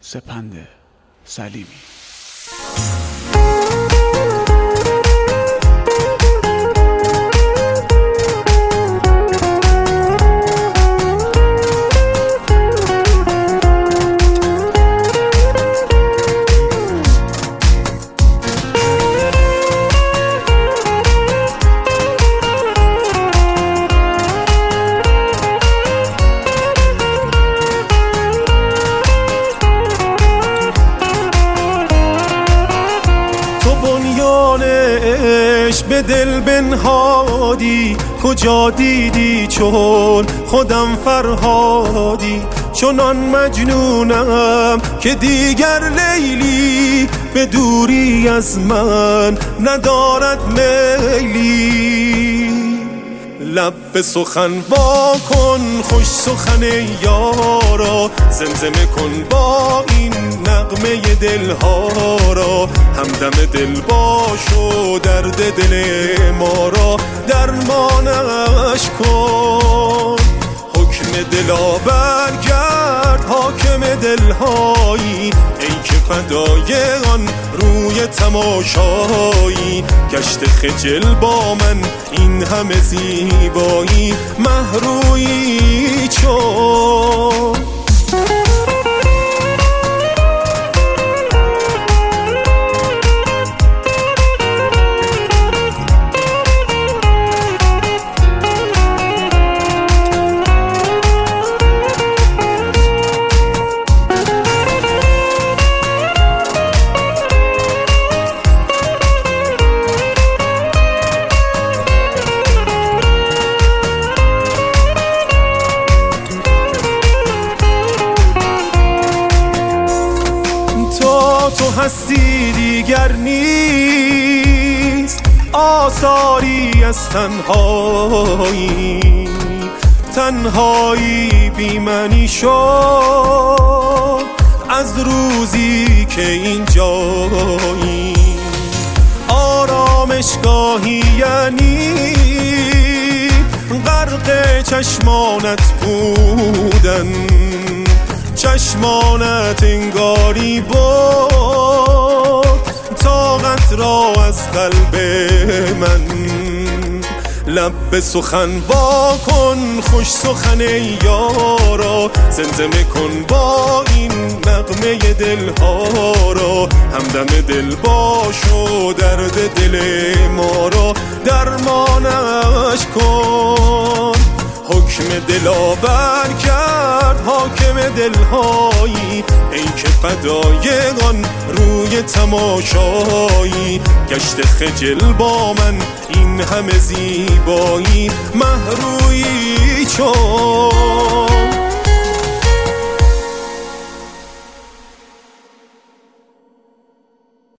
سپند سلیمی. به دل بنهادی کجا دیدی چون خودم فرهادی، چنان مجنونم که دیگر لیلی به دوری از من ندارد میلی. لب به سخن وا کن خوش سخن یارا، زمزمه کن با این نغمه دلها را، همدم دل باش و درد دل ما را درمانش کن. حکم دلا برگرد حاکم دلهایی، ای که فدای آن روی تماشایی. گشت خجل با من این همه زیبایی، مهرویی چون تو هستی دیگر نیست آثاری از تنهایی، تنهایی بی معنی شد از روزی که اینجایی. آرامشگاهی یعنی غرق چشمانت بودن، چشمانت انگاری بود طاقت را از قلب من. لب به سخن وا کن خوش سخن یارا، زمزمه کن با این نغمه دلها را، همدم دل باش و درد دل ما را درمانش کن. حکم دلا برگرد حاکم دلهایی، ای که فدای آن روی تماشایی. گشت خجل با من این همه زیبایی، مهرویی چون